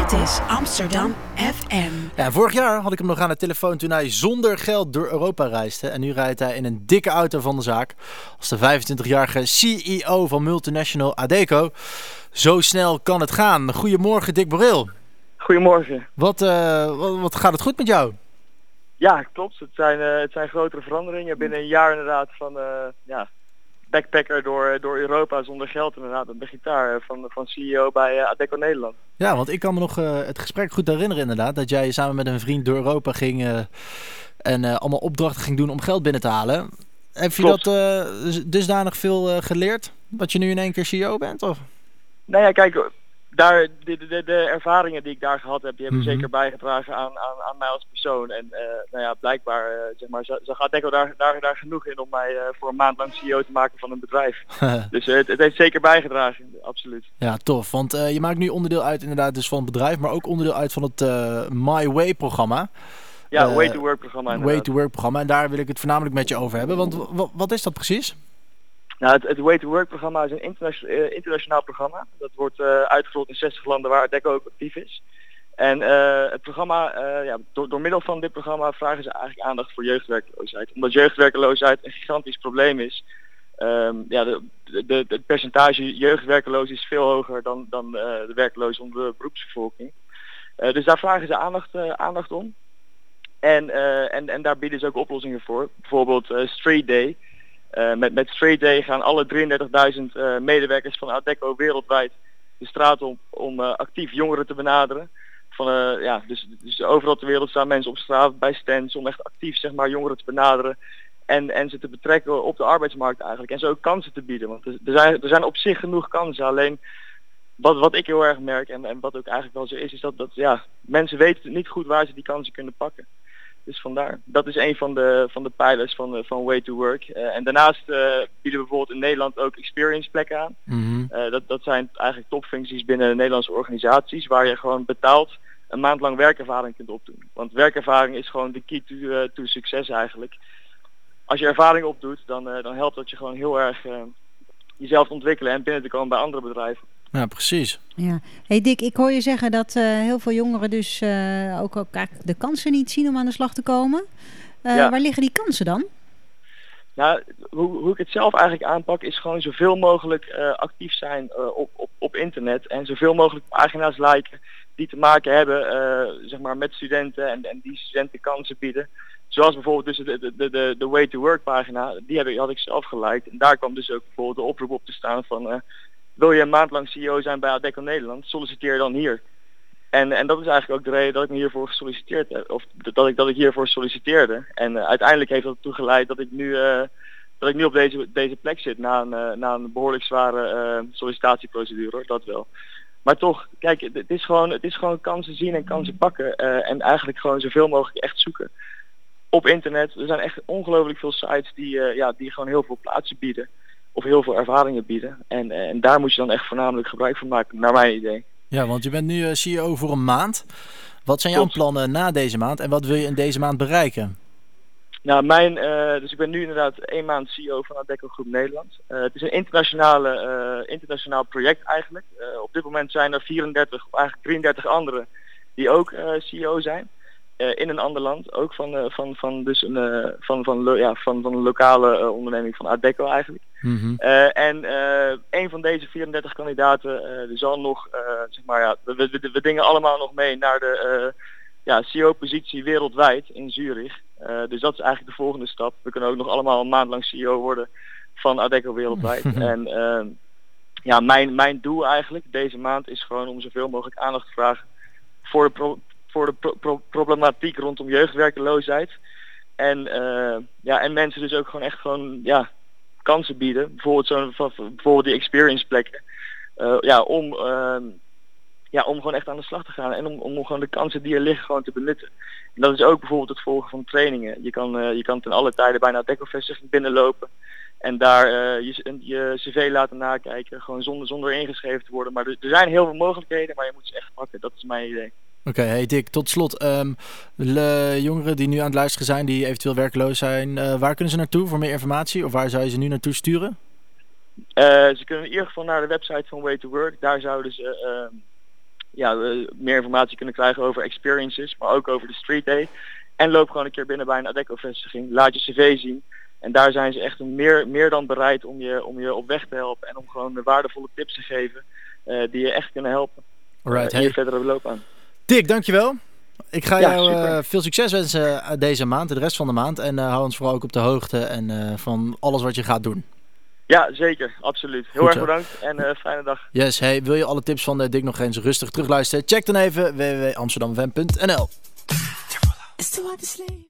Dit is Amsterdam FM. Ja, vorig jaar had ik hem nog aan de telefoon toen hij zonder geld door Europa reisde. En nu rijdt hij in een dikke auto van de zaak. Als de 25-jarige CEO van multinational Adecco. Zo snel kan het gaan. Goedemorgen, Dick Boreel. Goedemorgen. Wat gaat het goed met jou? Ja, klopt. Het zijn grotere veranderingen. Binnen een jaar inderdaad van backpacker door Europa zonder geld inderdaad. Met de gitaar van CEO bij Adecco Nederland. Ja, want ik kan me nog het gesprek goed herinneren inderdaad. Dat jij samen met een vriend door Europa ging en allemaal opdrachten ging doen om geld binnen te halen. Heb je Klopt. dat dusdanig veel geleerd? Dat je nu in één keer CEO bent? Of? Nou ja, kijk, de ervaringen die ik daar gehad heb, die hebben zeker bijgedragen aan mij als persoon. En blijkbaar zag Adecco daar genoeg in om mij voor een maand lang CEO te maken van een bedrijf. Dus het heeft zeker bijgedragen, absoluut. Ja, tof. Want je maakt nu onderdeel uit inderdaad dus van het bedrijf, maar ook onderdeel uit van het My Way programma. Ja, Way to Work programma inderdaad. Way to Work programma. En daar wil ik het voornamelijk met je over hebben. Want wat is dat precies? Nou, het Way to Work programma is een internationaal programma. Dat wordt uitgerold in 60 landen waar Adecco ook actief is. En het programma, door middel van dit programma vragen ze eigenlijk aandacht voor jeugdwerkloosheid. Omdat jeugdwerkloosheid een gigantisch probleem is. Het percentage jeugdwerkloos is veel hoger dan de werklozen onder de beroepsbevolking. Dus daar vragen ze aandacht om. En daar bieden ze ook oplossingen voor. Bijvoorbeeld Street Day. Met Street Day gaan alle 33.000 medewerkers van Adecco wereldwijd de straat op om actief jongeren te benaderen. Dus overal ter wereld staan mensen op straat bij stands om echt actief jongeren te benaderen en ze te betrekken op de arbeidsmarkt eigenlijk. En zo ook kansen te bieden. Want er zijn op zich genoeg kansen. Alleen wat ik heel erg merk en wat ook eigenlijk wel zo is dat mensen weten niet goed waar ze die kansen kunnen pakken. Dus vandaar. Dat is een van de pijlers van Way to Work. En daarnaast bieden we bijvoorbeeld in Nederland ook experience plekken aan. Mm-hmm. Dat zijn eigenlijk topfuncties binnen de Nederlandse organisaties waar je gewoon betaald een maand lang werkervaring kunt opdoen. Want werkervaring is gewoon de key to succes eigenlijk. Als je ervaring opdoet, dan helpt dat je gewoon heel erg jezelf te ontwikkelen en binnen te komen bij andere bedrijven. Ja, precies. Ja. Hey Dick, ik hoor je zeggen dat heel veel jongeren dus ook eigenlijk de kansen niet zien om aan de slag te komen. Waar liggen die kansen dan? Nou, hoe ik het zelf eigenlijk aanpak is gewoon zoveel mogelijk actief zijn op internet en zoveel mogelijk pagina's liken die te maken hebben met studenten en die studenten kansen bieden. Zoals bijvoorbeeld dus de Way to Work pagina, had ik zelf geliked en daar kwam dus ook bijvoorbeeld de oproep op te staan van wil je een maand lang CEO zijn bij Adecco Nederland, solliciteer dan hier. En dat is eigenlijk ook de reden dat ik me hiervoor gesolliciteerd heb, of dat ik hiervoor solliciteerde. En uiteindelijk heeft dat ertoe geleid dat ik nu op deze plek zit na een behoorlijk zware sollicitatieprocedure, hoor, dat wel. Maar toch, kijk, het is gewoon kansen zien en kansen pakken en eigenlijk gewoon zoveel mogelijk echt zoeken. Op internet, er zijn echt ongelooflijk veel sites die gewoon heel veel plaatsen bieden. Of heel veel ervaringen bieden. En daar moet je dan echt voornamelijk gebruik van maken, naar mijn idee. Ja, want je bent nu CEO voor een maand. Wat zijn jouw plannen na deze maand en wat wil je in deze maand bereiken? Nou, dus ik ben nu inderdaad 1 maand CEO van Adecco Groep Nederland. Het is een internationaal project eigenlijk. Op dit moment zijn er 34 of eigenlijk 33 anderen die ook CEO zijn. In een ander land, ook van een lokale onderneming van Adecco eigenlijk. Mm-hmm. Een van deze 34 kandidaten zal nog, we dingen allemaal nog mee naar de CEO-positie wereldwijd in Zurich. Dus dat is eigenlijk de volgende stap. We kunnen ook nog allemaal een maand lang CEO worden van Adecco wereldwijd. En mijn doel eigenlijk deze maand is gewoon om zoveel mogelijk aandacht te vragen voor de problematiek rondom jeugdwerkeloosheid. En mensen dus ook gewoon kansen bieden. Bijvoorbeeld die experience plekken. Om gewoon echt aan de slag te gaan. En om gewoon de kansen die er liggen gewoon te benutten. En dat is ook bijvoorbeeld het volgen van trainingen. Je kan ten alle tijden bij een Adecco-vestiging binnenlopen. En daar je cv laten nakijken. Gewoon zonder ingeschreven te worden. Maar er zijn heel veel mogelijkheden. Maar je moet ze echt pakken. Dat is mijn idee. Oké, hey Dick, tot slot. De jongeren die nu aan het luisteren zijn, die eventueel werkloos zijn, waar kunnen ze naartoe voor meer informatie? Of waar zou je ze nu naartoe sturen? Ze kunnen in ieder geval naar de website van Way to Work. Daar zouden ze meer informatie kunnen krijgen over experiences, maar ook over de Street Day. En loop gewoon een keer binnen bij een Adecco-vestiging. Laat je cv zien. En daar zijn ze echt meer dan bereid om je op weg te helpen. En om gewoon de waardevolle tips te geven die je echt kunnen helpen. In je verdere loopbaan. Dick, dankjewel. Ik ga jou veel succes wensen deze maand, de rest van de maand. En hou ons vooral ook op de hoogte en van alles wat je gaat doen. Ja, zeker. Absoluut. Heel erg bedankt en fijne dag. Yes, hey, wil je alle tips van Dick nog eens rustig terugluisteren? Check dan even www.amsterdamfm.nl.